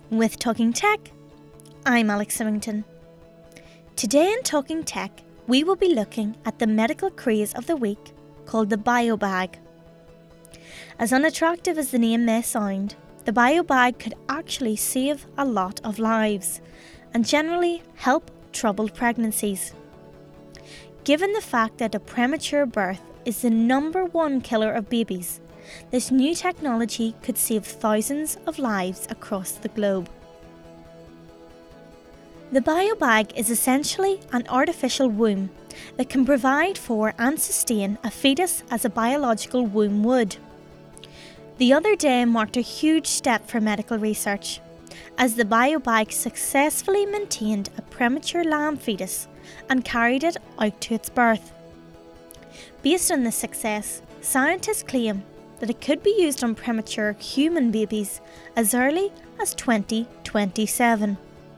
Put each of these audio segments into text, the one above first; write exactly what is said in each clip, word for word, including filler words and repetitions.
With Talking Tech, I'm Alex Symington. Today in Talking Tech, we will be looking at the medical craze of the week called the BioBag. As unattractive as the name may sound, the BioBag could actually save a lot of lives and generally help troubled pregnancies. Given the fact that a premature birth is the number one killer of babies, this new technology could save thousands of lives across the globe. The BioBag is essentially an artificial womb that can provide for and sustain a fetus as a biological womb would. The other day marked a huge step for medical research, as the BioBag successfully maintained a premature lamb fetus and carried it out to its birth. Based on this success, scientists claim that it could be used on premature human babies as early as twenty twenty-seven.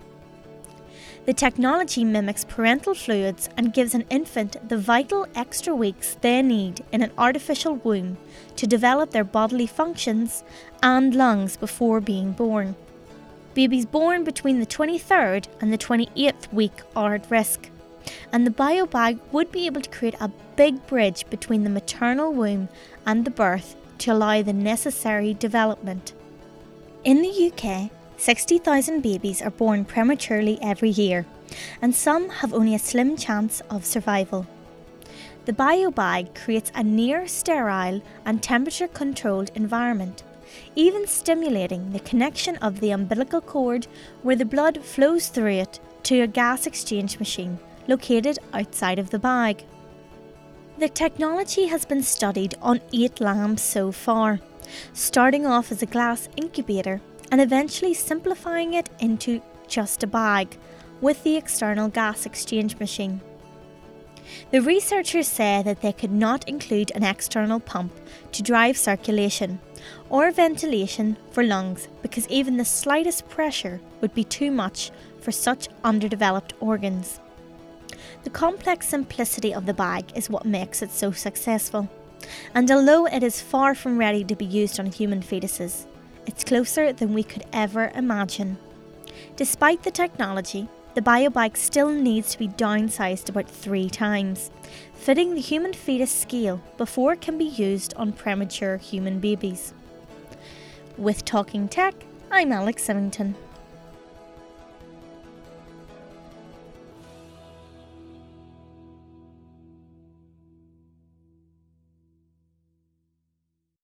The technology mimics parental fluids and gives an infant the vital extra weeks they need in an artificial womb to develop their bodily functions and lungs before being born. Babies born between the twenty-third and the twenty-eighth week are at risk, and the BioBag would be able to create a big bridge between the maternal womb and the birth to allow the necessary development. In the U K, sixty thousand babies are born prematurely every year, and some have only a slim chance of survival. The BioBag creates a near sterile and temperature controlled environment, even stimulating the connection of the umbilical cord where the blood flows through it to a gas exchange machine located outside of the bag. The technology has been studied on eight lambs so far, starting off as a glass incubator and eventually simplifying it into just a bag with the external gas exchange machine. The researchers say that they could not include an external pump to drive circulation or ventilation for lungs because even the slightest pressure would be too much for such underdeveloped organs. The complex simplicity of the bag is what makes it so successful, and although it is far from ready to be used on human fetuses, it's closer than we could ever imagine. Despite the technology, the BioBag still needs to be downsized about three times, fitting the human fetus scale before it can be used on premature human babies. With Talking Tech, I'm Alex Symington.